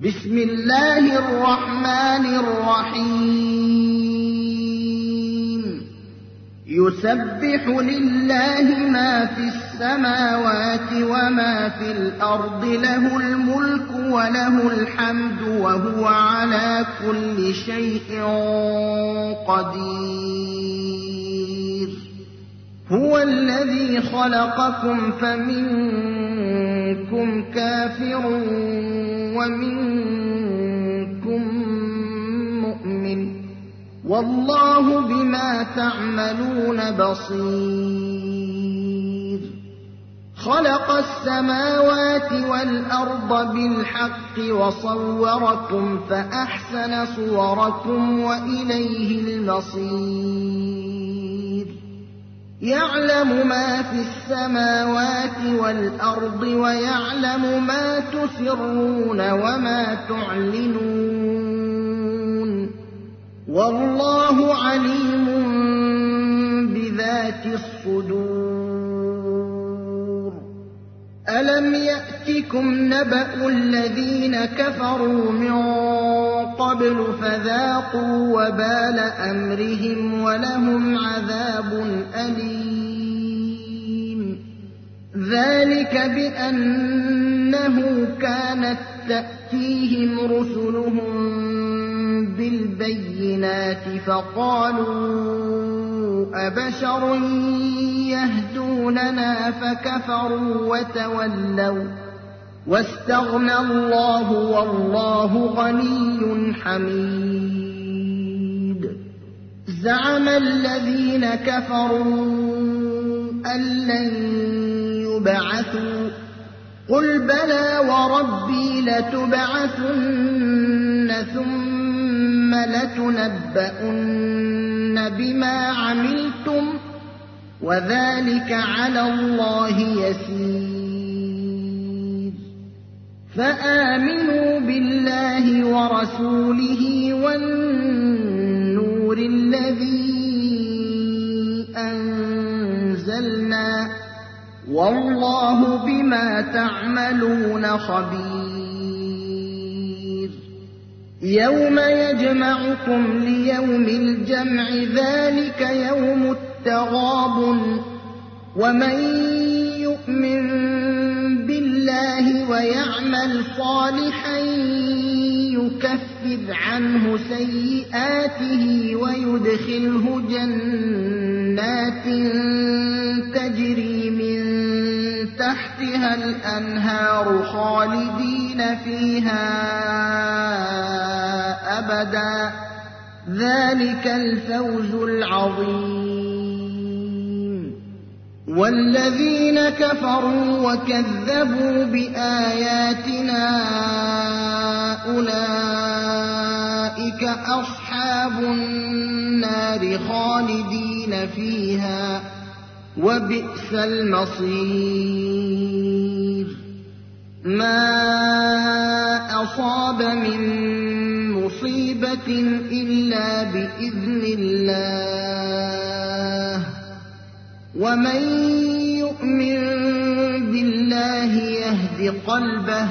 بسم الله الرحمن الرحيم يسبح لله ما في السماوات وما في الأرض له الملك وله الحمد وهو على كل شيء قدير هو الذي خلقكم فمنكم كافر ومنكم مؤمن والله بما تعملون بصير خلق السماوات والأرض بالحق وصوركم فأحسن صوركم وإليه المصير يعلم ما في السماوات والأرض ويعلم ما تسرون وما تعلنون والله عليم بذات الصدور ألم يأتكم نبأ الذين كفروا من قبل فذاقوا وبال أمرهم ولهم عذاب أليم ذلك بأنه كانت تأتيهم رسلهم بالبينات فقالوا أبشر يهدوننا فكفروا وتولوا واستغنى الله والله غني حميد زعم الذين كفروا أن لن يبعثوا قل بلى وربي لتبعثن ثم لتنبؤن بما عملتم وذلك على الله يسير فآمنوا بالله ورسوله والنور الذي أنزلنا والله بما تعملون خبير يوم يجمعكم ليوم الجمع ذلك يوم التغابن ومن يؤمن بالله ويعمل صالحا يكفر عنه سيئاته ويدخله جنات تجري من تحتها الأنهار خالدين فيها أبدا ذلك الفوز العظيم والذين كفروا وكذبوا بآياتنا أولئك أصحاب النار خالدين فيها وبئس المصير ما أصاب من مصيبة إلا بإذن الله ومن يؤمن بالله يهد قلبه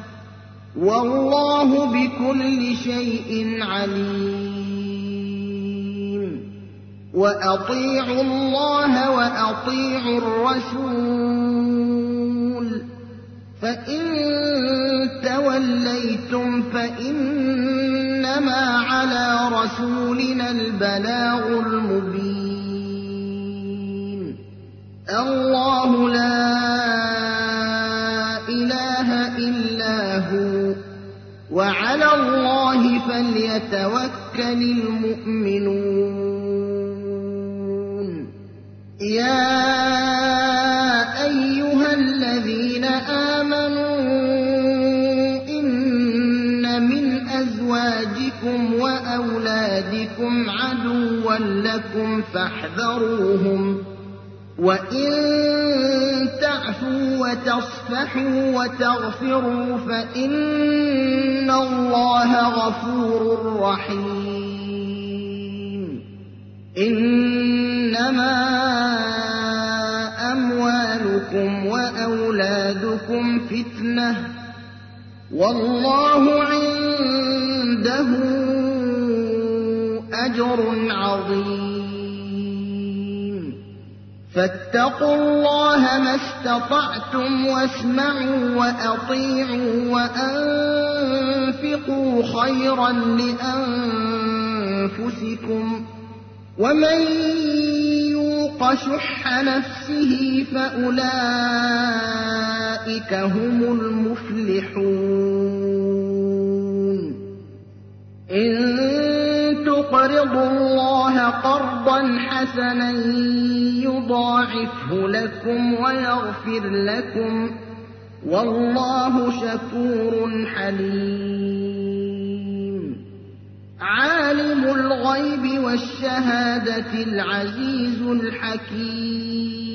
والله بكل شيء عليم وأطيعوا الله وأطيعوا الرسول فإن توليتم فإنما على رسولنا البلاغ المبين الله لا إله إلا هو وعلى الله فليتوكل المؤمنون يا أيها الذين آمنوا إن من أزواجكم وأولادكم عدوا لكم فاحذروهم وإن تعفوا وتصفحوا وتغفروا فإن الله غفور رحيم إنما أموالكم وأولادكم فتنة والله عند لَهُ أَجْرٌ عَظِيمٌ. فَاتَّقُوا اللَّهَ مَا اسْتَطَعْتُمْ وَاسْمَعُوا وَأَطِيعُوا وَأَنفِقُوا خَيْرًا لِّأَنفُسِكُمْ ۗ وَمَن يُوقَ شُحَّ نَفْسِهِ فَأُولَٰئِكَ هُمُ الْمُفْلِحُونَ. إِن تُقْرِضُوا اللَّهَ قَرْضًا حَسَنًا يُضَاعِفْهُ لَكُمْ وَيَغْفِرْ لَكُمْ ۚ وَاللَّهُ شَكُورٌ حَلِيمٌ. عَالِمُ الْغَيْبِ وَالشَّهَادَةِ الْعَزِيزُ الْحَكِيمُ.